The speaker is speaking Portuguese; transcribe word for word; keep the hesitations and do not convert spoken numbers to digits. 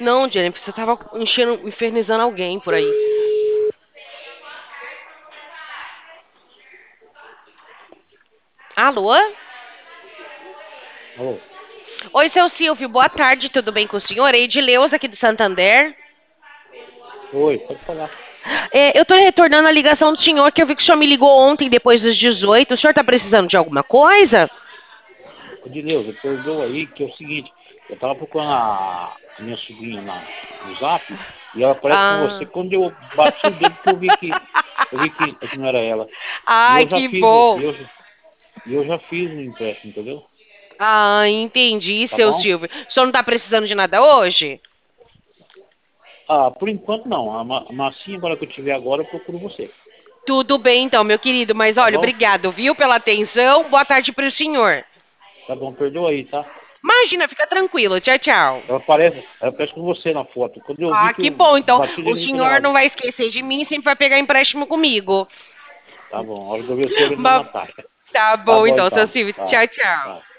Não, Jennifer, você tava enchendo, infernizando alguém por aí. Alô? Alô? Oi, seu Silvio, boa tarde, tudo bem com o senhor? Edileuza aqui do Santander. Oi, pode falar. É, eu tô retornando a ligação do senhor, que eu vi que o senhor me ligou ontem, depois dos dezoito. O senhor tá precisando de alguma coisa? Ô, Dileuza, perdoa aí, que é o seguinte, eu tava procurando a, a minha sobrinha na, no Zap, e ela aparece com você. Ah. Quando eu bati o dedo que eu vi que eu vi que, que não era ela. E Ai, eu já que fiz, o- bom. e eu, e eu já fiz o empréstimo, entendeu? Ah, entendi, Tá seu bom? Silvio. O senhor não tá precisando de nada hoje? Ah, por enquanto não. A, ma- a massinha agora que eu tiver agora, eu procuro você. Tudo bem, então, meu querido, mas Tá olha, bom? obrigado, viu, pela atenção. Boa tarde para o senhor. Tá bom, perdoa aí, tá? Imagina, fica tranquilo. Tchau, tchau. Ela aparece, ela aparece com você na foto. Quando eu vi Ah, que que eu bom. Então, bati o o dedo, eu vi que era senhor errado. não vai esquecer de mim e sempre vai pegar empréstimo comigo. Tá bom, a hora que eu ver você olhando na Mas Natália. tá Tá bom, bom então, seu então. Silvio. Tá, Tchau, tchau. tá.